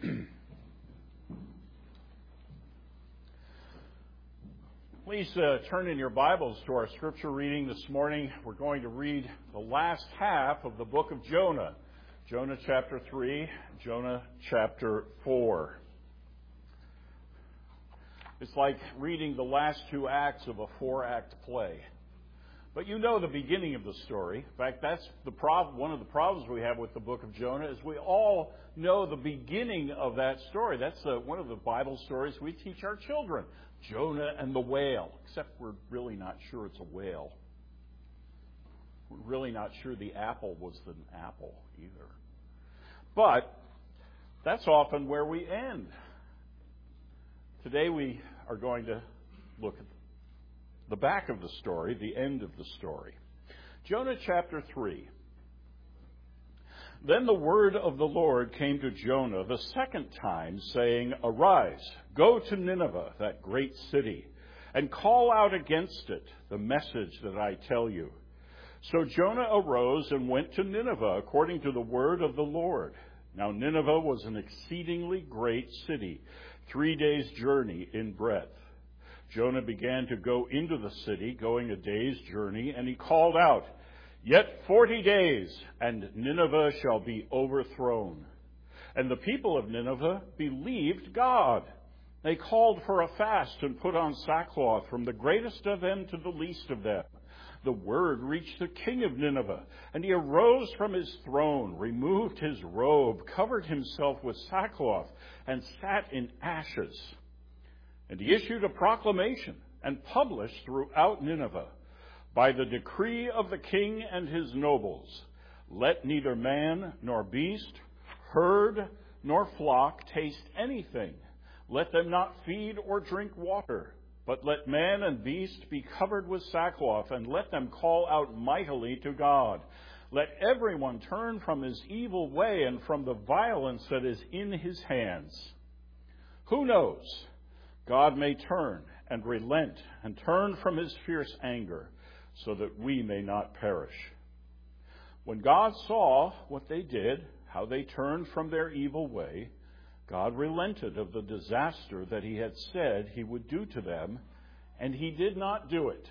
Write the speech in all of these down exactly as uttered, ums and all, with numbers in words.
Please uh, turn in your Bibles to our scripture reading this morning. We're going to read the last half of the book of Jonah. Jonah chapter three, Jonah chapter four. It's like reading the last two acts of a four-act play. But you know the beginning of the story. In fact, that's the problem. One of the problems we have with the book of Jonah is we all know the beginning of that story. That's uh, one of the Bible stories we teach our children. Jonah and the whale. Except we're really not sure it's a whale. We're really not sure the apple was an apple either. But that's often where we end. Today we are going to look at the back of the story, the end of the story. Jonah chapter three. Then the word of the Lord came to Jonah the second time, saying, Arise, go to Nineveh, that great city, and call out against it the message that I tell you. So Jonah arose and went to Nineveh according to the word of the Lord. Now Nineveh was an exceedingly great city, three days' journey in breadth. Jonah began to go into the city, going a day's journey, and he called out, Yet forty days, and Nineveh shall be overthrown. And the people of Nineveh believed God. They called for a fast and put on sackcloth, from the greatest of them to the least of them. The word reached the king of Nineveh, and he arose from his throne, removed his robe, covered himself with sackcloth, and sat in ashes. And he issued a proclamation and published throughout Nineveh, by the decree of the king and his nobles, let neither man nor beast, herd nor flock taste anything. Let them not feed or drink water, but let man and beast be covered with sackcloth, and let them call out mightily to God. Let everyone turn from his evil way and from the violence that is in his hands. Who knows? God may turn and relent and turn from his fierce anger, so that we may not perish. When God saw what they did, how they turned from their evil way, God relented of the disaster that he had said he would do to them, and he did not do it.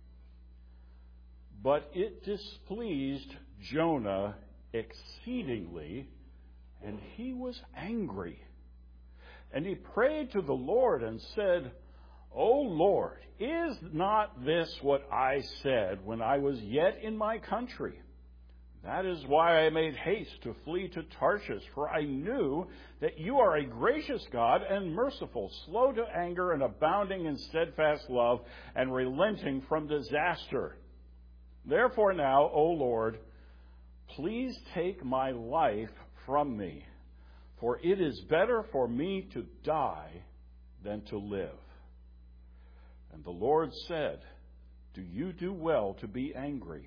But it displeased Jonah exceedingly, and he was angry. And he prayed to the Lord and said, O Lord, is not this what I said when I was yet in my country? That is why I made haste to flee to Tarshish, for I knew that you are a gracious God and merciful, slow to anger and abounding in steadfast love, and relenting from disaster. Therefore now, O Lord, please take my life from me, for it is better for me to die than to live. And the Lord said, Do you do well to be angry?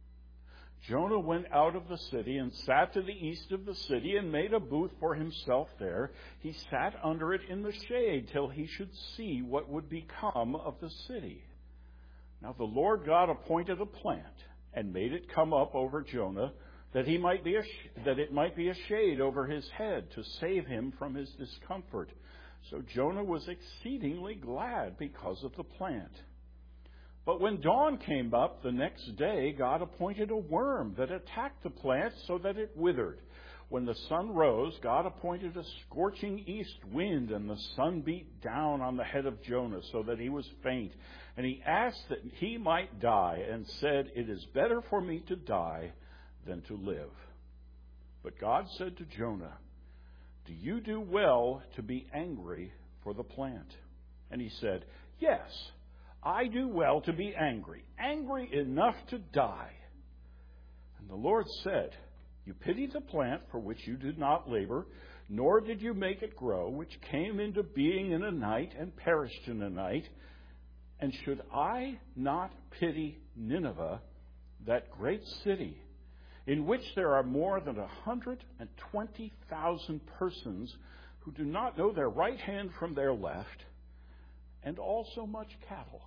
Jonah went out of the city and sat to the east of the city and made a booth for himself there. He sat under it in the shade till he should see what would become of the city. Now the Lord God appointed a plant and made it come up over Jonah, that he might be a sh- that it might be a shade over his head to save him from his discomfort. So Jonah was exceedingly glad because of the plant. But when dawn came up the next day, God appointed a worm that attacked the plant so that it withered. When the sun rose, God appointed a scorching east wind, and the sun beat down on the head of Jonah so that he was faint. And he asked that he might die, and said, It is better for me to die than to live. But God said to Jonah, Do you do well to be angry for the plant? And he said, Yes, I do well to be angry, angry enough to die. And the Lord said, You pity the plant for which you did not labor, nor did you make it grow, which came into being in a night and perished in a night. And should I not pity Nineveh, that great city, in which there are more than one hundred twenty thousand persons who do not know their right hand from their left, and also much cattle?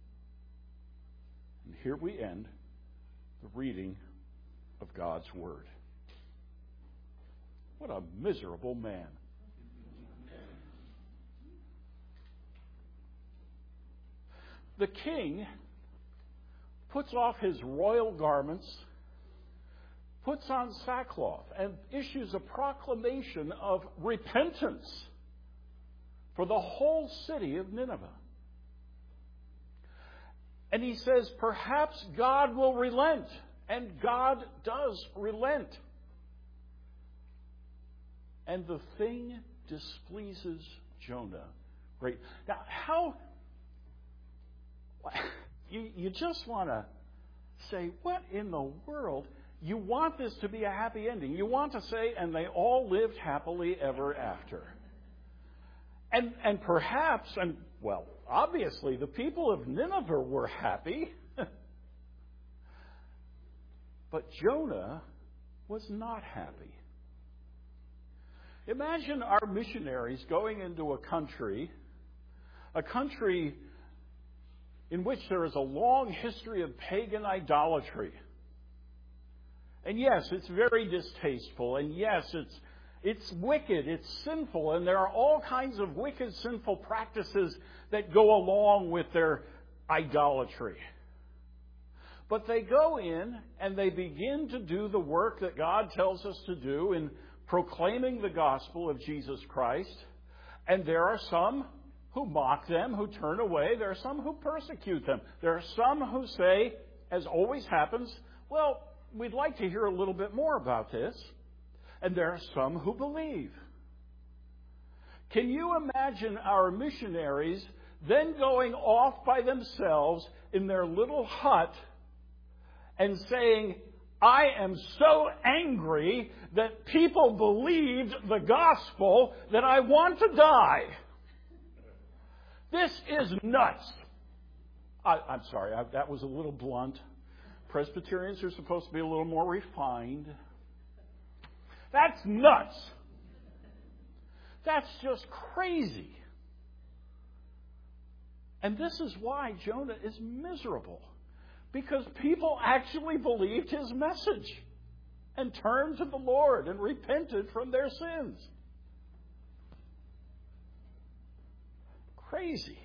And here we end the reading of God's Word. What a miserable man. the king puts off his royal garments, puts on sackcloth, and issues a proclamation of repentance for the whole city of Nineveh. And he says, perhaps God will relent. And God does relent. And the thing displeases Jonah. Great. Now, how... You, you just want to say, what in the world? You want this to be a happy ending. You want to say, and they all lived happily ever after. And, and perhaps, and well, obviously, the people of Nineveh were happy. But Jonah was not happy. Imagine our missionaries going into a country, a country in which there is a long history of pagan idolatry. And yes, it's very distasteful, and yes, it's it's wicked, it's sinful, and there are all kinds of wicked, sinful practices that go along with their idolatry. But they go in and they begin to do the work that God tells us to do in proclaiming the gospel of Jesus Christ. And there are some who mock them, who turn away. There are some who persecute them. There are some who say, as always happens, well, we'd like to hear a little bit more about this. And there are some who believe. Can you imagine our missionaries then going off by themselves in their little hut and saying, I am so angry that people believed the gospel that I want to die? This is nuts. I, I'm sorry, I, that was a little blunt. Presbyterians are supposed to be a little more refined. That's nuts. That's just crazy. And this is why Jonah is miserable. Because people actually believed his message and turned to the Lord and repented from their sins. Crazy.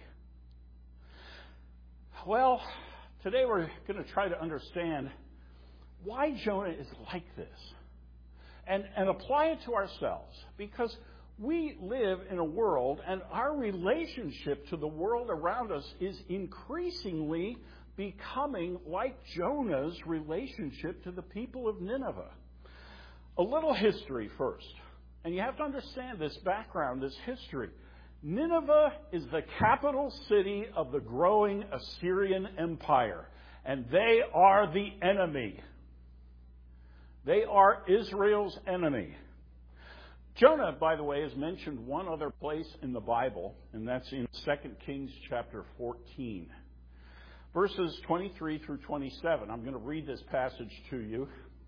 Well, today we're going to try to understand why Jonah is like this and, and apply it to ourselves. Because we live in a world, and our relationship to the world around us is increasingly becoming like Jonah's relationship to the people of Nineveh. A little history first. And you have to understand this background, this history. Nineveh is the capital city of the growing Assyrian Empire. And they are the enemy. They are Israel's enemy. Jonah, by the way, is mentioned one other place in the Bible, and that's in Second Kings chapter fourteen. Verses twenty-three through twenty-seven. I'm going to read this passage to you.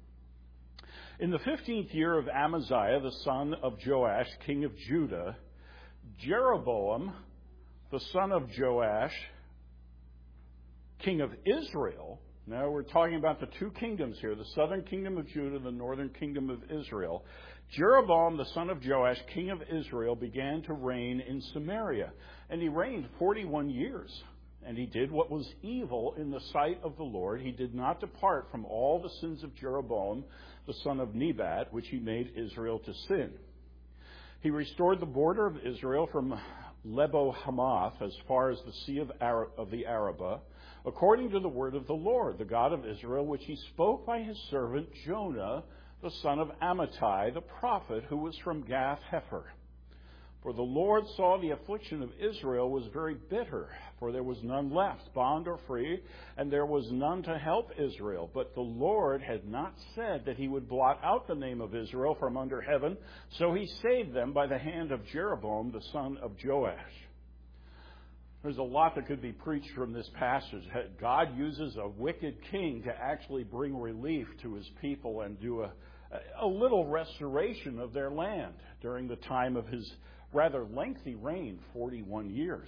In the fifteenth year of Amaziah, the son of Joash, king of Judah, Jeroboam, the son of Joash, king of Israel. Now we're talking about the two kingdoms here, the southern kingdom of Judah, the northern kingdom of Israel. Jeroboam, the son of Joash, king of Israel, began to reign in Samaria. And he reigned forty-one years. And he did what was evil in the sight of the Lord. He did not depart from all the sins of Jeroboam, the son of Nebat, which he made Israel to sin. He restored the border of Israel from Lebo Hamath as far as the sea of, Ara- of the Arabah, according to the word of the Lord, the God of Israel, which he spoke by his servant Jonah, the son of Amittai, the prophet, who was from Gath Hepher. For the Lord saw the affliction of Israel was very bitter, for there was none left, bond or free, and there was none to help Israel. But the Lord had not said that he would blot out the name of Israel from under heaven, so he saved them by the hand of Jeroboam, the son of Joash. There's a lot that could be preached from this passage. God uses a wicked king to actually bring relief to his people and do a, a little restoration of their land during the time of his rather lengthy reign, forty-one years.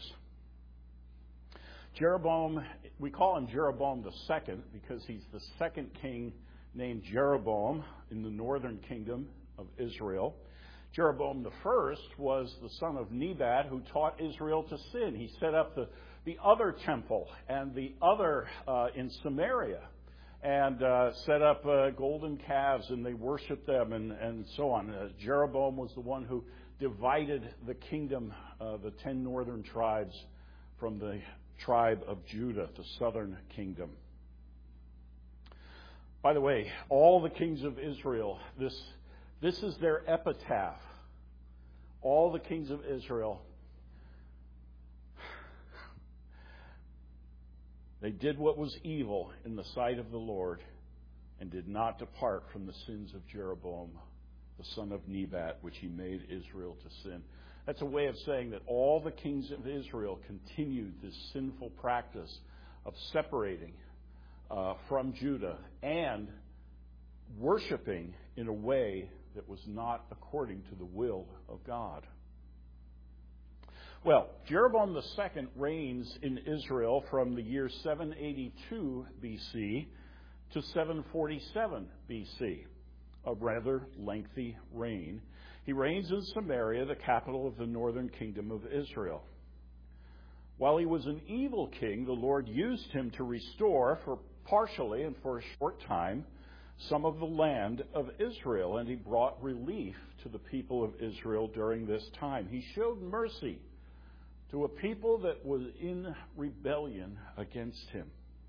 Jeroboam, we call him Jeroboam the second because he's the second king named Jeroboam in the northern kingdom of Israel. Jeroboam the first was the son of Nebat, who taught Israel to sin. He set up the, the other temple and the other uh, in Samaria, and uh, set up uh, golden calves, and they worshiped them, and, and so on. Uh, Jeroboam was the one who divided the kingdom, uh, the ten northern tribes, from the tribe of Judah, the southern kingdom. By the way, all the kings of Israel, this This is their epitaph. All the kings of Israel, they did what was evil in the sight of the Lord and did not depart from the sins of Jeroboam, the son of Nebat, which he made Israel to sin. That's a way of saying that all the kings of Israel continued this sinful practice of separating uh, from Judah and worshiping in a way that was not according to the will of God. Well, Jeroboam the second reigns in Israel from the year seven eighty-two B C to seven forty-seven B C, a rather lengthy reign. He reigns in Samaria, the capital of the northern kingdom of Israel. While he was an evil king, the Lord used him to restore, for partially and for a short time, some of the land of Israel, and he brought relief to the people of Israel during this time. He showed mercy to a people that was in rebellion against him.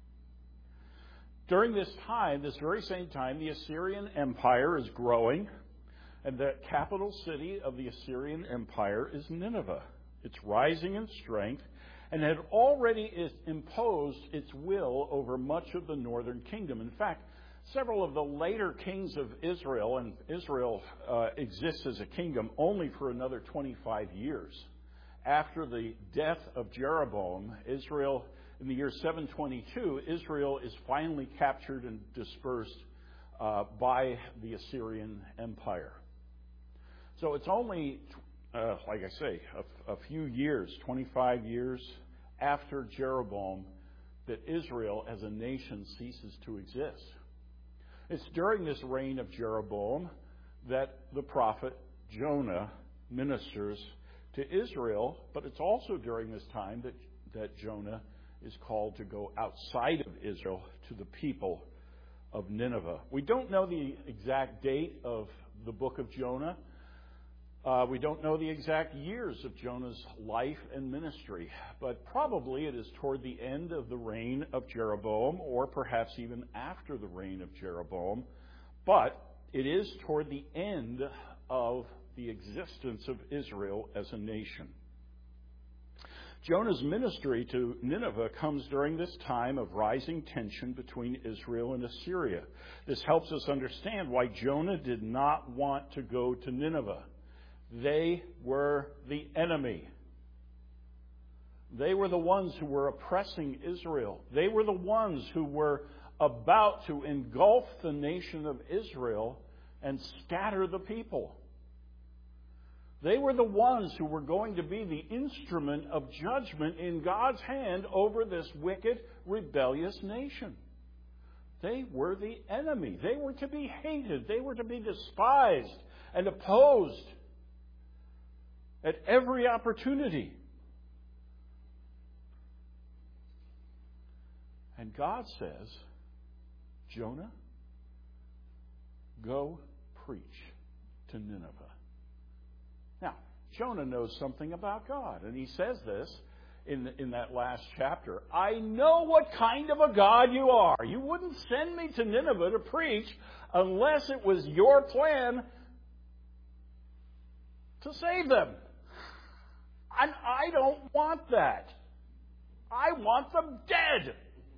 During this time, this very same time, the Assyrian Empire is growing, and the capital city of the Assyrian Empire is Nineveh. It's rising in strength and had already imposed its will over much of the northern kingdom. In fact, several of the later kings of Israel, and Israel uh, exists as a kingdom only for another twenty-five years. After the death of Jeroboam, Israel, in the year seven twenty-two, Israel is finally captured and dispersed uh, by the Assyrian Empire. So it's only, uh, like I say, a, a few years, twenty-five years after Jeroboam, that Israel as a nation ceases to exist. It's during this reign of Jeroboam that the prophet Jonah ministers to Israel, but it's also during this time that, that Jonah is called to go outside of Israel to the people of Nineveh. We don't know the exact date of the book of Jonah. Uh, we don't know the exact years of Jonah's life and ministry, but probably it is toward the end of the reign of Jeroboam, or perhaps even after the reign of Jeroboam. But it is toward the end of the existence of Israel as a nation. Jonah's ministry to Nineveh comes during this time of rising tension between Israel and Assyria. This helps us understand why Jonah did not want to go to Nineveh. They were the enemy. They were the ones who were oppressing Israel. They were the ones who were about to engulf the nation of Israel and scatter the people. They were the ones who were going to be the instrument of judgment in God's hand over this wicked, rebellious nation. They were the enemy. They were to be hated. They were to be despised and opposed at every opportunity. And God says, Jonah, go preach to Nineveh. Now, Jonah knows something about God, and he says this in, in that last chapter. I know what kind of a God you are. You wouldn't send me to Nineveh to preach unless it was your plan to save them. And I don't want that. I want them dead.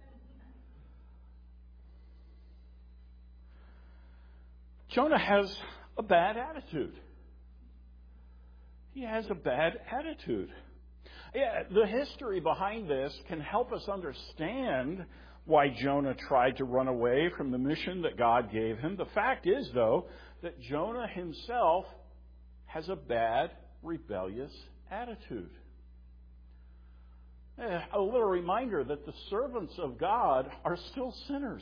Jonah has a bad attitude. He has a bad attitude. Yeah, the history behind this can help us understand why Jonah tried to run away from the mission that God gave him. The fact is, though, that Jonah himself has a bad, rebellious attitude. A little reminder that the servants of God are still sinners.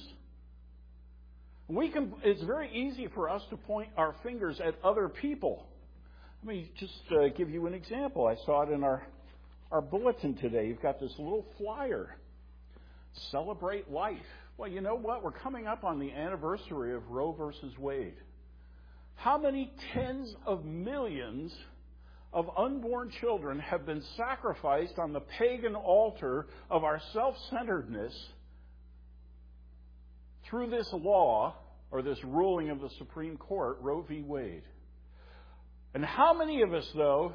We can, it's very easy for us to point our fingers at other people. Let me just uh, give you an example. I saw it in our, our bulletin today. You've got this little flyer. Celebrate life. Well, you know what? We're coming up on the anniversary of Roe versus Wade. How many tens of millions of unborn children have been sacrificed on the pagan altar of our self-centeredness through this law, or this ruling of the Supreme Court, Roe v. Wade? And how many of us, though,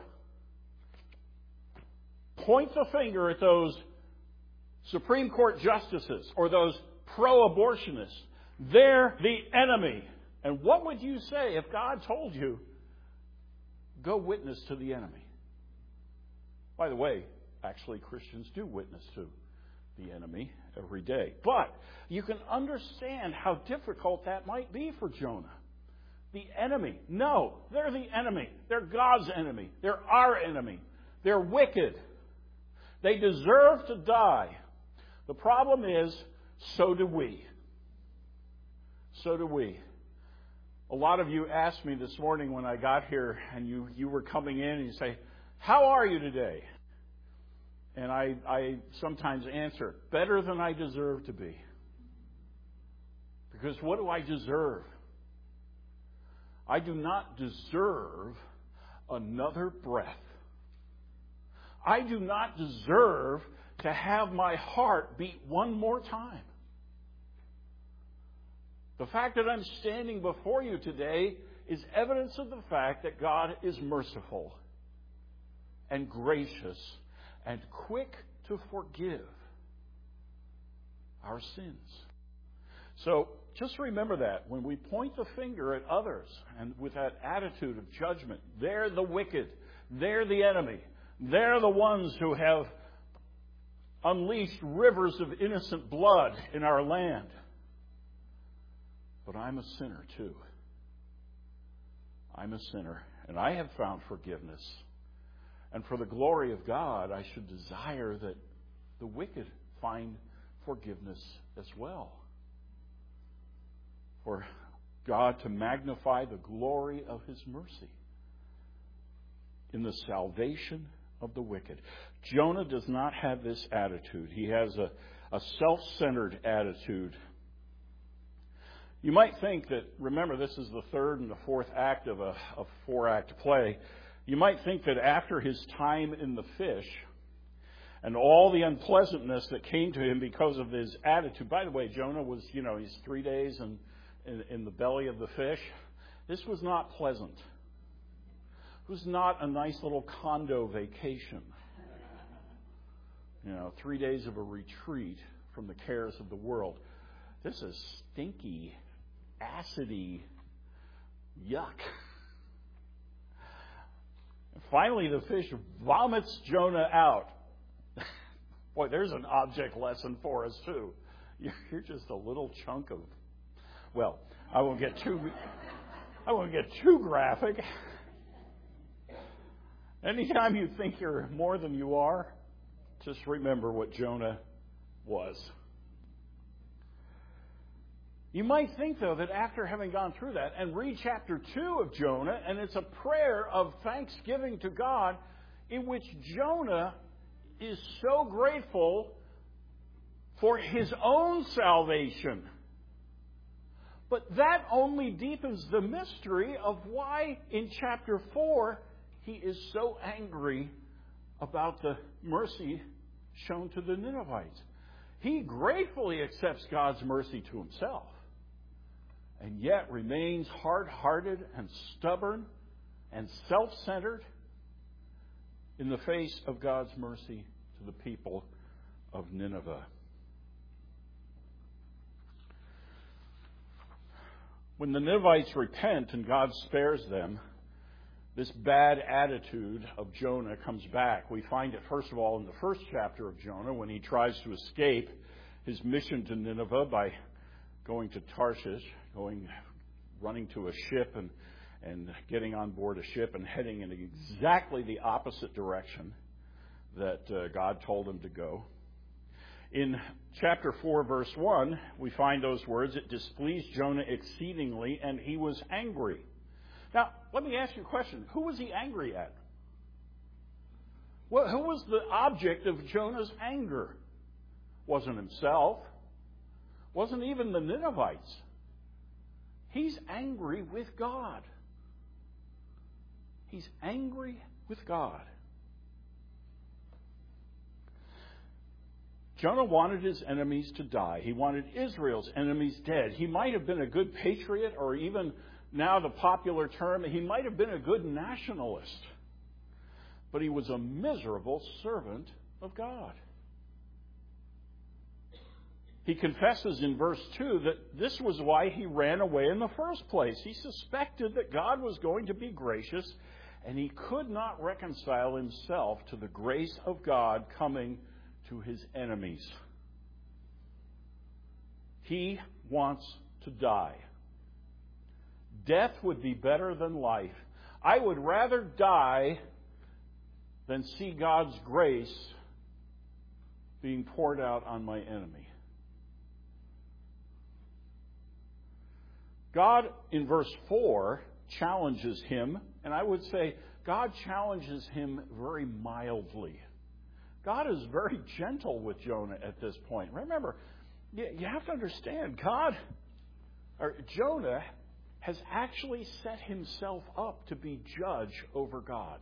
point the finger at those Supreme Court justices or those pro-abortionists? They're the enemy. And what would you say if God told you, go witness to the enemy? By the way, actually Christians do witness to the enemy every day. But you can understand how difficult that might be for Jonah. The enemy. No, they're the enemy. They're God's enemy. They're our enemy. They're wicked. They deserve to die. The problem is, so do we. So do we. A lot of you asked me this morning when I got here, and you, you were coming in, and you say, how are you today? And I, I sometimes answer, better than I deserve to be. Because what do I deserve? I do not deserve another breath. I do not deserve to have my heart beat one more time. The fact that I'm standing before you today is evidence of the fact that God is merciful and gracious and quick to forgive our sins. So just remember that when we point the finger at others and with that attitude of judgment, they're the wicked, they're the enemy, they're the ones who have unleashed rivers of innocent blood in our land. But I'm a sinner too. I'm a sinner, and I have found forgiveness. And for the glory of God, I should desire that the wicked find forgiveness as well. For God to magnify the glory of His mercy in the salvation of the wicked. Jonah does not have this attitude. He has a, a self-centered attitude. You might think that, remember, this is the third and the fourth act of a, a four-act play. You might think that after his time in the fish and all the unpleasantness that came to him because of his attitude. By the way, Jonah was, you know, he's three days in, in, in the belly of the fish. This was not pleasant. It was not a nice little condo vacation. You know, three days of a retreat from the cares of the world. This is stinky, acidy yuck. And finally, the fish vomits Jonah out. Boy, there's an object lesson for us, too. You're just a little chunk of... Well, I won't get too... I won't get too graphic. Anytime you think you're more than you are, just remember what Jonah was. You might think, though, that after having gone through that and read chapter two of Jonah, and it's a prayer of thanksgiving to God in which Jonah is so grateful for his own salvation. But that only deepens the mystery of why in chapter four he is so angry about the mercy shown to the Ninevites. He gratefully accepts God's mercy to himself, and yet remains hard-hearted and stubborn and self-centered in the face of God's mercy to the people of Nineveh. When the Ninevites repent and God spares them, this bad attitude of Jonah comes back. We find it, first of all, in the first chapter of Jonah when he tries to escape his mission to Nineveh by going to Tarshish, going, running to a ship and, and getting on board a ship and heading in exactly the opposite direction that uh, God told him to go. In chapter four, verse one, we find those words, "It displeased Jonah exceedingly, and he was angry." Now, let me ask you a question. Who was he angry at? Well, who was the object of Jonah's anger? Wasn't himself. Wasn't even the Ninevites. He's angry with God. He's angry with God. Jonah wanted his enemies to die. He wanted Israel's enemies dead. He might have been a good patriot, or even now the popular term, he might have been a good nationalist. But he was a miserable servant of God. He confesses in verse two that this was why he ran away in the first place. He suspected that God was going to be gracious, and he could not reconcile himself to the grace of God coming to his enemies. He wants to die. Death would be better than life. I would rather die than see God's grace being poured out on my enemy. God, in verse four, challenges him, and I would say God challenges him very mildly. God is very gentle with Jonah at this point. Remember, you have to understand, God, or Jonah has actually set himself up to be judge over God.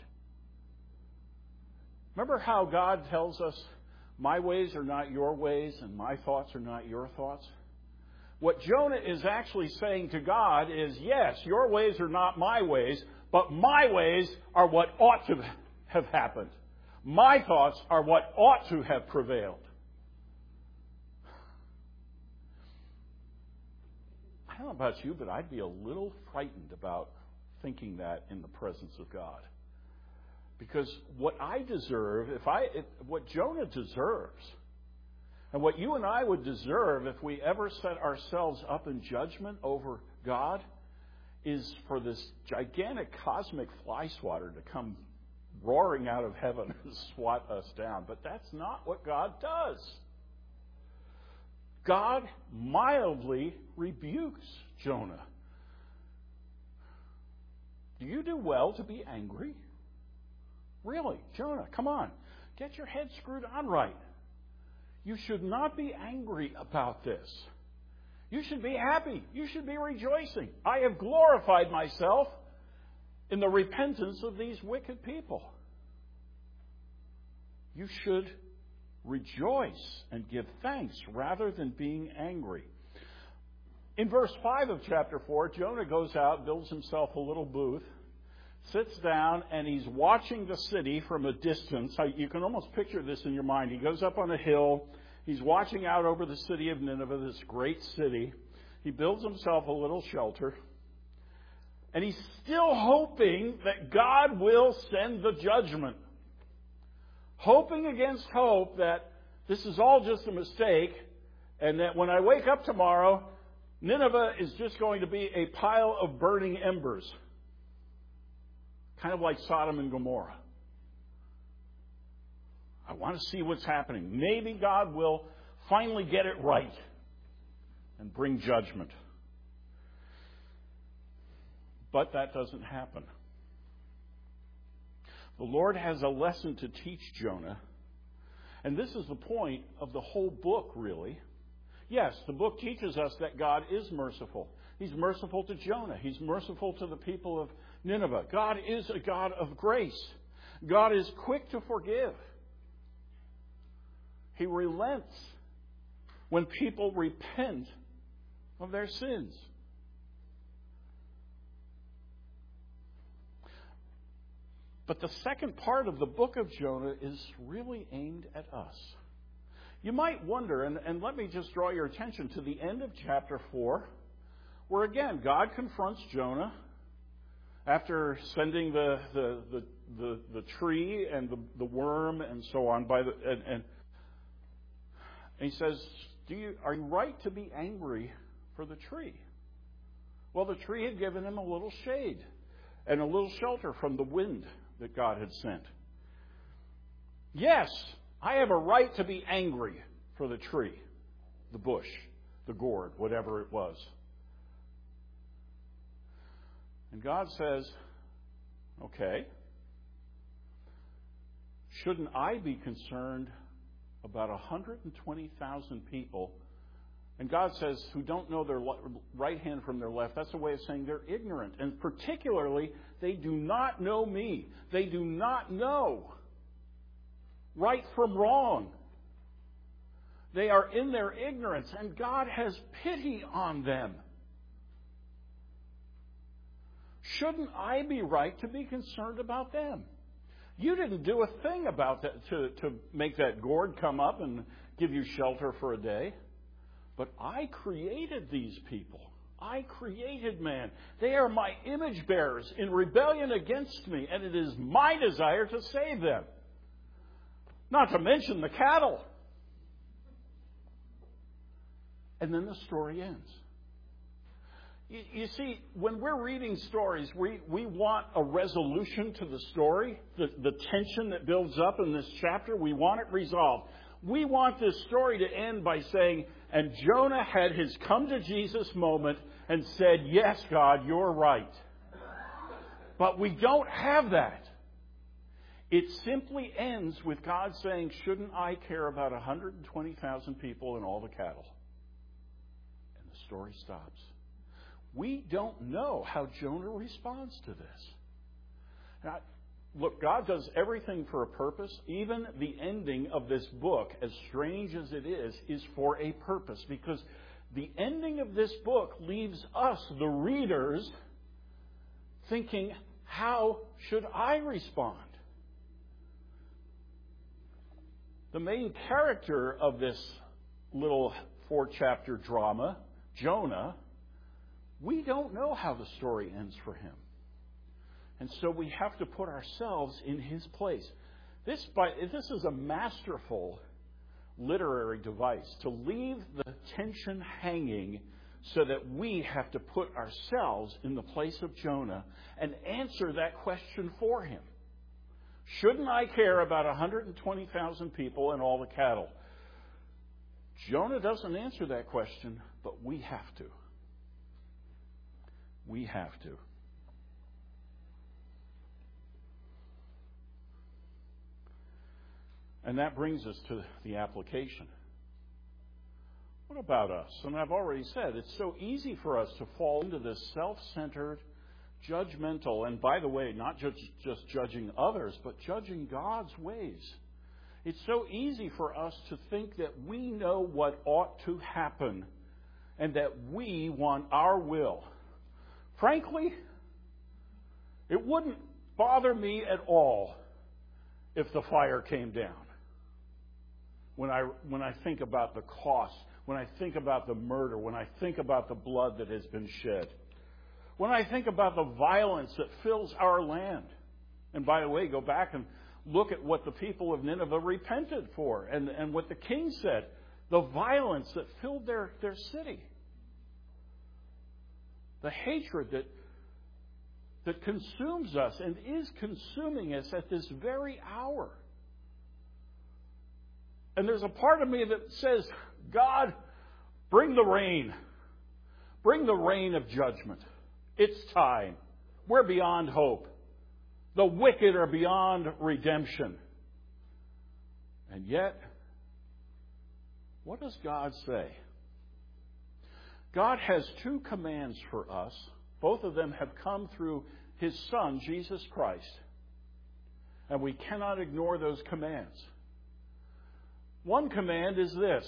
Remember how God tells us, my ways are not your ways and my thoughts are not your thoughts? What Jonah is actually saying to God is, yes, your ways are not my ways, but my ways are what ought to have happened. My thoughts are what ought to have prevailed. I don't know about you, but I'd be a little frightened about thinking that in the presence of God. Because what I deserve, if I, if, what Jonah deserves, and what you and I would deserve if we ever set ourselves up in judgment over God, is for this gigantic cosmic fly swatter to come roaring out of heaven and swat us down. But that's not what God does. God mildly rebukes Jonah. Do you do well to be angry? Really, Jonah, come on. Get your head screwed on right. You should not be angry about this. You should be happy. You should be rejoicing. I have glorified myself in the repentance of these wicked people. You should rejoice and give thanks rather than being angry. In verse five of chapter four, Jonah goes out, builds himself a little booth, sits down, and he's watching the city from a distance. You can almost picture this in your mind. He goes up on a hill. He's watching out over the city of Nineveh, this great city. He builds himself a little shelter. And he's still hoping that God will send the judgment. Hoping against hope that this is all just a mistake, and that when I wake up tomorrow, Nineveh is just going to be a pile of burning embers. Kind of like Sodom and Gomorrah. I want to see what's happening. Maybe God will finally get it right and bring judgment. But that doesn't happen. The Lord has a lesson to teach Jonah. And this is the point of the whole book, really. Yes, the book teaches us that God is merciful. He's merciful to Jonah. He's merciful to the people of Nineveh. God is a God of grace. God is quick to forgive. He relents when people repent of their sins. But the second part of the book of Jonah is really aimed at us. You might wonder, and, and let me just draw your attention to the end of chapter four, where again God confronts Jonah after sending the the the, the, the tree and the, the worm and so on by the and, and And he says, "Do you are you right to be angry for the tree?" Well, the tree had given him a little shade and a little shelter from the wind that God had sent. Yes, I have a right to be angry for the tree, the bush, the gourd, whatever it was. And God says, okay, shouldn't I be concerned about one hundred twenty thousand people? And God says, who don't know their right hand from their left. That's a way of saying they're ignorant. And particularly, they do not know me. They do not know right from wrong. They are in their ignorance, and God has pity on them. Shouldn't I be right to be concerned about them? You didn't do a thing about that to, to make that gourd come up and give you shelter for a day. But I created these people. I created man. They are my image bearers in rebellion against me, and it is my desire to save them. Not to mention the cattle. And then the story ends. You, you see, when we're reading stories, we, we want a resolution to the story, the, the tension that builds up in this chapter. We want it resolved. We want this story to end by saying, and Jonah had his come to Jesus moment and said, yes, God, you're right. But we don't have that. It simply ends with God saying, shouldn't I care about one hundred twenty thousand people and all the cattle? And the story stops. We don't know how Jonah responds to this. Now, look, God does everything for a purpose. Even the ending of this book, as strange as it is, is for a purpose. Because the ending of this book leaves us, the readers, thinking, how should I respond? The main character of this little four-chapter drama, Jonah, we don't know how the story ends for him. And so we have to put ourselves in his place. This, by, this is a masterful literary device to leave the tension hanging so that we have to put ourselves in the place of Jonah and answer that question for him. Shouldn't I care about one hundred twenty thousand people and all the cattle? Jonah doesn't answer that question, but we have to. We have to. And that brings us to the application. What about us? And I've already said, it's so easy for us to fall into this self-centered, judgmental, and by the way, not just, just judging others, but judging God's ways. It's so easy for us to think that we know what ought to happen and that we want our will. Frankly, it wouldn't bother me at all if the fire came down. When I, when I think about the cost, when I think about the murder, when I think about the blood that has been shed, when I think about the violence that fills our land. And by the way, go back and look at what the people of Nineveh repented for and, and what the king said. The violence that filled their, their city. The hatred that, that consumes us and is consuming us at this very hour. And there's a part of me that says, God, bring the rain. Bring the rain of judgment. It's time. We're beyond hope. The wicked are beyond redemption. And yet, what does God say? God has two commands for us. Both of them have come through His Son, Jesus Christ. And we cannot ignore those commands. One command is this: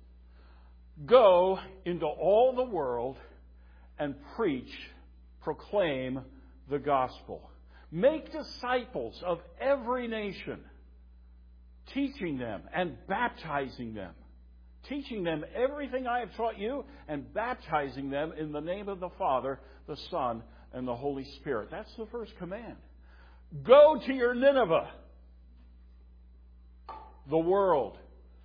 go into all the world and preach, proclaim the gospel. Make disciples of every nation, teaching them and baptizing them. Teaching them everything I have taught you and baptizing them in the name of the Father, the Son, and the Holy Spirit. That's the first command. Go to your Nineveh, the world,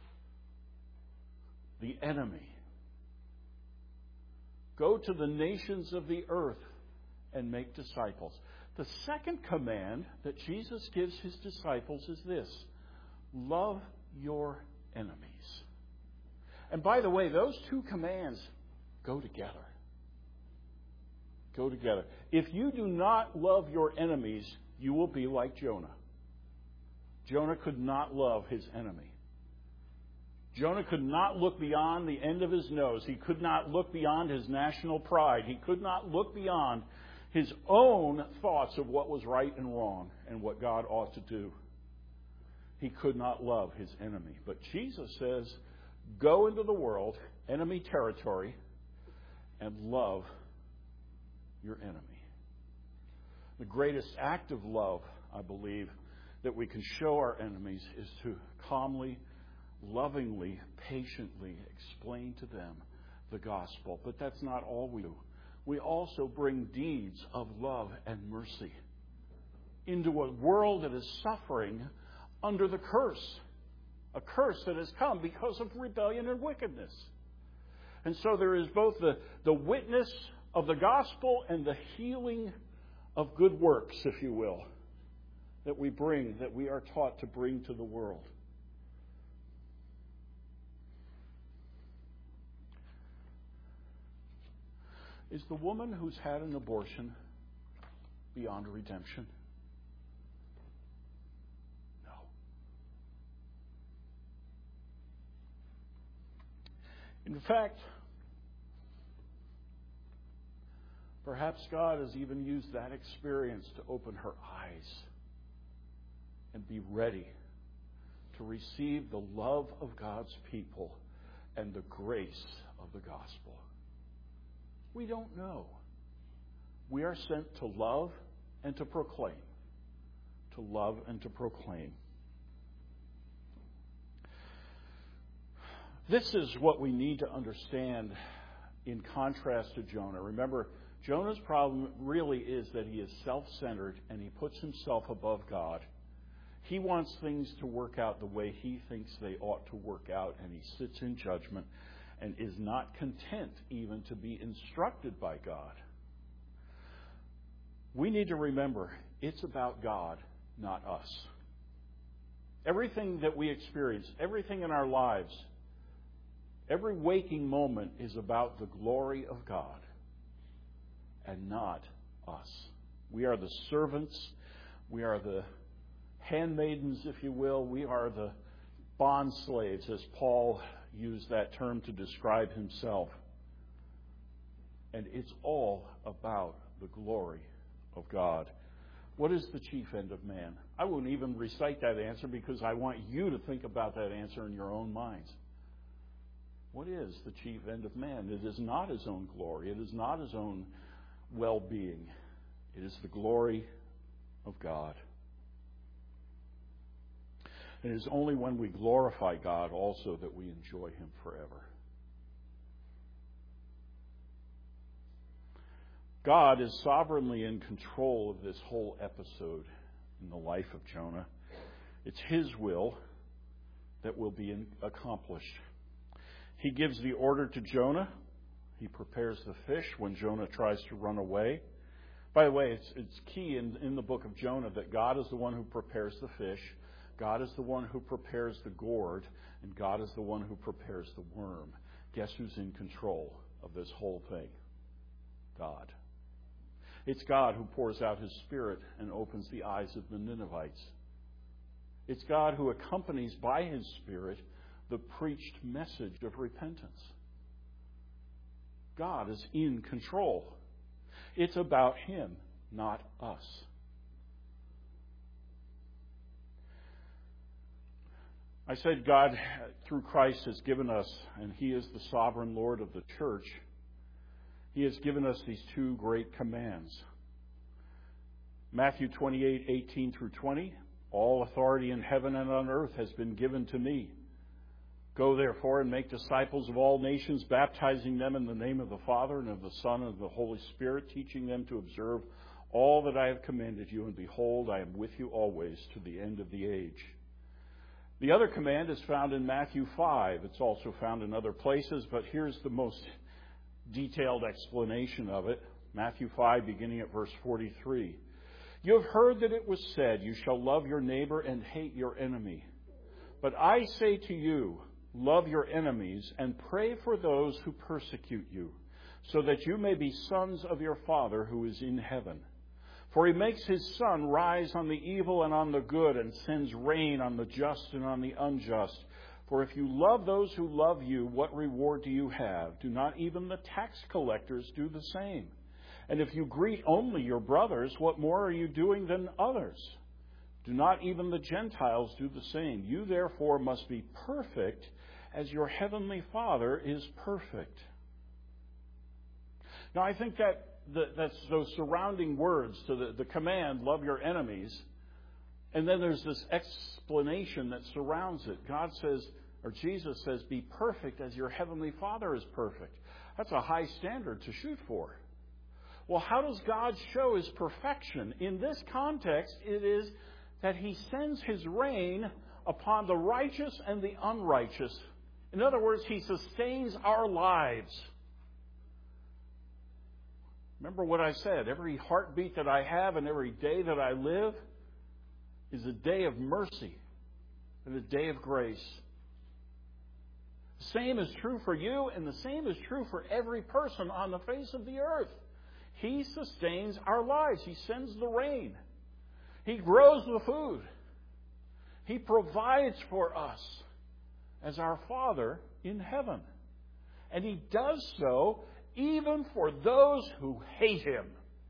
the enemy. Go to the nations of the earth and make disciples. The second command that Jesus gives His disciples is this: love your enemies. And by the way, those two commands go together. Go together. If you do not love your enemies, you will be like Jonah. Jonah could not love his enemy. Jonah could not look beyond the end of his nose. He could not look beyond his national pride. He could not look beyond his own thoughts of what was right and wrong and what God ought to do. He could not love his enemy. But Jesus says, go into the world, enemy territory, and love your enemy. The greatest act of love, I believe, that we can show our enemies is to calmly, lovingly, patiently explain to them the gospel. But that's not all we do. We also bring deeds of love and mercy into a world that is suffering under the curse, a curse that has come because of rebellion and wickedness. And so there is both the, the witness of the gospel and the healing of good works, if you will, that we bring, that we are taught to bring to the world. Is the woman who's had an abortion beyond redemption? No. In fact, perhaps God has even used that experience to open her eyes and be ready to receive the love of God's people and the grace of the gospel. We don't know. We are sent to love and to proclaim. To love and to proclaim. This is what we need to understand in contrast to Jonah. Remember, Jonah's problem really is that he is self-centered and he puts himself above God. He wants things to work out the way he thinks they ought to work out, and he sits in judgment and is not content even to be instructed by God. We need to remember, it's about God, not us. Everything that we experience, everything in our lives, every waking moment is about the glory of God and not us. We are the servants. We are the handmaidens, if you will. We are the bond slaves, as Paul used that term to describe himself. And it's all about the glory of God. What is the chief end of man? I won't even recite that answer because I want you to think about that answer in your own minds. What is the chief end of man? It is not his own glory. It is not his own well-being. It is the glory of God. It is only when we glorify God also that we enjoy Him forever. God is sovereignly in control of this whole episode in the life of Jonah. It's His will that will be accomplished. He gives the order to Jonah. He prepares the fish when Jonah tries to run away. By the way, it's, it's key in, in the book of Jonah that God is the one who prepares the fish. God is the one who prepares the gourd, and God is the one who prepares the worm. Guess who's in control of this whole thing? God. It's God who pours out His Spirit and opens the eyes of the Ninevites. It's God who accompanies by His Spirit the preached message of repentance. God is in control. It's about Him, not us. I said God, through Christ, has given us, and He is the sovereign Lord of the church, He has given us these two great commands. Matthew twenty-eight, eighteen through twenty, all authority in heaven and on earth has been given to me. Go therefore and make disciples of all nations, baptizing them in the name of the Father and of the Son and of the Holy Spirit, teaching them to observe all that I have commanded you, and behold, I am with you always to the end of the age. The other command is found in Matthew five. It's also found in other places, but here's the most detailed explanation of it. Matthew five, beginning at verse forty-three. You have heard that it was said, you shall love your neighbor and hate your enemy. But I say to you, love your enemies and pray for those who persecute you, so that you may be sons of your Father who is in heaven. For he makes his sun rise on the evil and on the good, and sends rain on the just and on the unjust. For if you love those who love you, what reward do you have? Do not even the tax collectors do the same? And if you greet only your brothers, what more are you doing than others? Do not even the Gentiles do the same? You therefore must be perfect as your heavenly Father is perfect. Now I think that the, that's those surrounding words to the, the command, love your enemies. And then there's this explanation that surrounds it. God says, or Jesus says, be perfect as your heavenly Father is perfect. That's a high standard to shoot for. Well, how does God show his perfection? In this context, it is that he sends his rain upon the righteous and the unrighteous. In other words, he sustains our lives. Remember what I said, every heartbeat that I have and every day that I live is a day of mercy and a day of grace. The same is true for you, and the same is true for every person on the face of the earth. He sustains our lives. He sends the rain. He grows the food. He provides for us as our Father in heaven. And he does so even for those who hate him.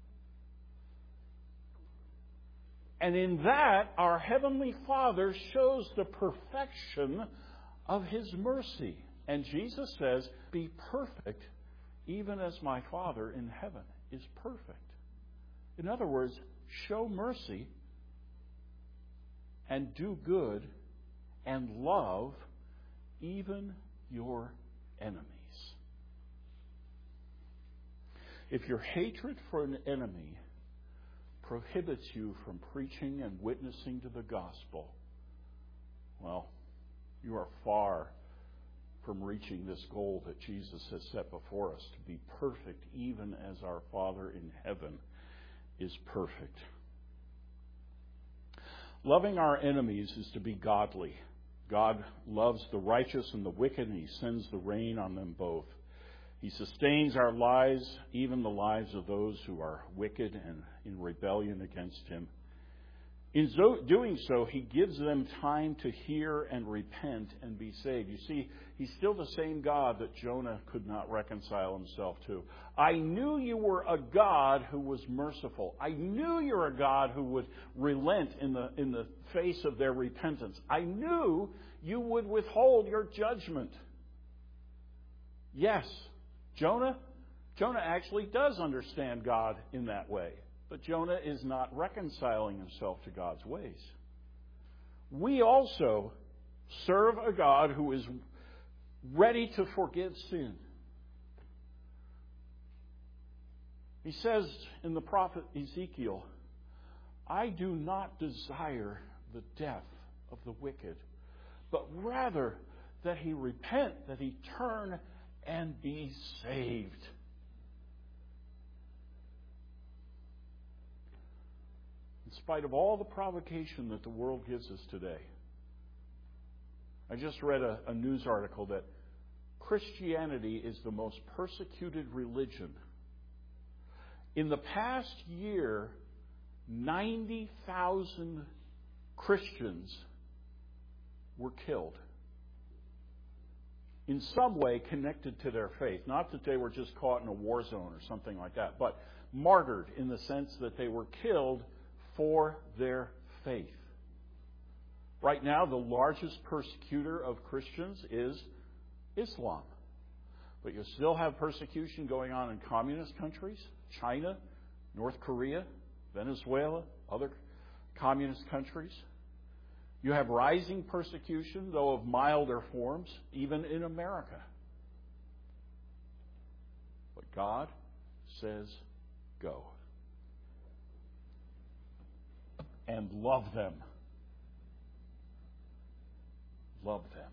And in that, our Heavenly Father shows the perfection of his mercy. And Jesus says, be perfect even as my Father in heaven is perfect. In other words, show mercy and do good and love even your enemies. If your hatred for an enemy prohibits you from preaching and witnessing to the gospel, well, you are far from reaching this goal that Jesus has set before us, to be perfect even as our Father in heaven is perfect. Loving our enemies is to be godly. God loves the righteous and the wicked, and he sends the rain on them both. He sustains our lives, even the lives of those who are wicked and in rebellion against him. In so, doing so, he gives them time to hear and repent and be saved. You see, he's still the same God that Jonah could not reconcile himself to. I knew you were a God who was merciful. I knew you were a God who would relent in the, in the face of their repentance. I knew you would withhold your judgment. Yes, Jonah, Jonah actually does understand God in that way. But Jonah is not reconciling himself to God's ways. We also serve a God who is ready to forgive sin. He says in the prophet Ezekiel, I do not desire the death of the wicked, but rather that he repent, that he turn and be saved. In spite of all the provocation that the world gives us today. I just read a, a news article that Christianity is the most persecuted religion. In the past year, ninety thousand Christians were killed. In some way connected to their faith. Not that they were just caught in a war zone or something like that, but martyred in the sense that they were killed for their faith. Right now, the largest persecutor of Christians is Islam. But you still have persecution going on in communist countries, China, North Korea, Venezuela, other communist countries. You have rising persecution, though of milder forms, even in America. But God says, go. And love them. Love them.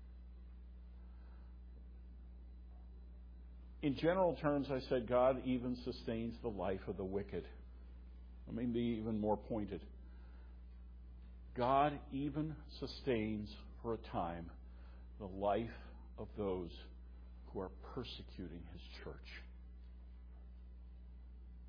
In general terms, I said God even sustains the life of the wicked. Let me be even more pointed. God even sustains for a time the life of those who are persecuting his church.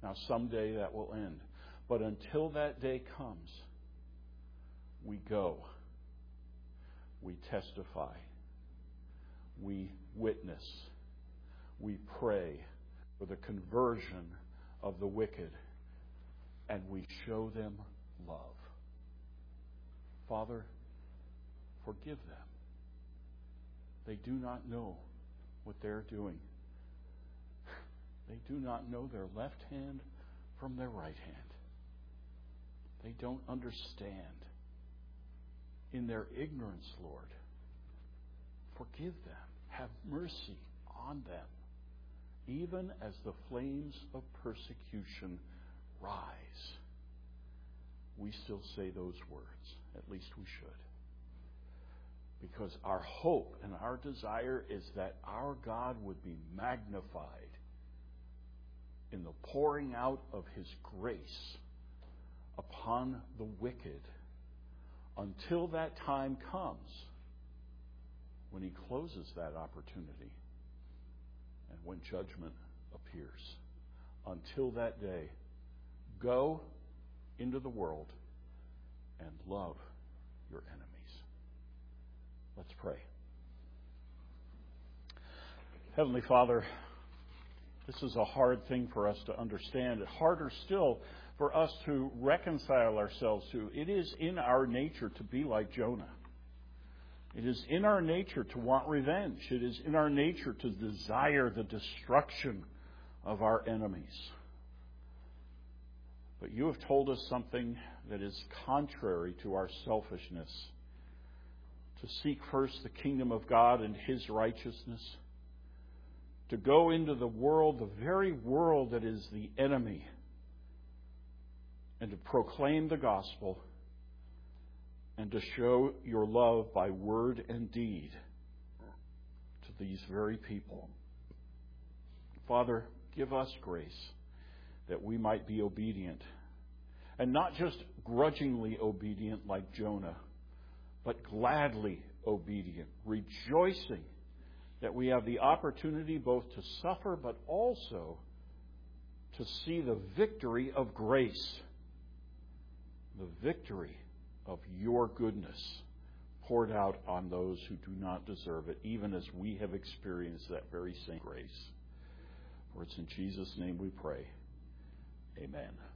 Now, someday that will end. But until that day comes, we go. We testify. We witness. We pray for the conversion of the wicked. And we show them love. Father, forgive them. They do not know what they're doing. They do not know their left hand from their right hand. They don't understand. In their ignorance, Lord, forgive them. Have mercy on them. Even as the flames of persecution rise, we still say those words. At least we should. Because our hope and our desire is that our God would be magnified in the pouring out of His grace upon the wicked until that time comes when He closes that opportunity and when judgment appears. Until that day, go into the world and love your enemies. Let's pray. Heavenly Father, this is a hard thing for us to understand. Harder still for us to reconcile ourselves to. It is in our nature to be like Jonah. It is in our nature to want revenge. It is in our nature to desire the destruction of our enemies. But you have told us something that is contrary to our selfishness. To seek first the kingdom of God and His righteousness. To go into the world, the very world that is the enemy, and to proclaim the gospel and to show your love by word and deed to these very people. Father, give us grace that we might be obedient, and not just grudgingly obedient like Jonah, but gladly obedient, rejoicing that we have the opportunity both to suffer but also to see the victory of grace, the victory of your goodness poured out on those who do not deserve it, even as we have experienced that very same grace. For it's in Jesus' name we pray. Amen.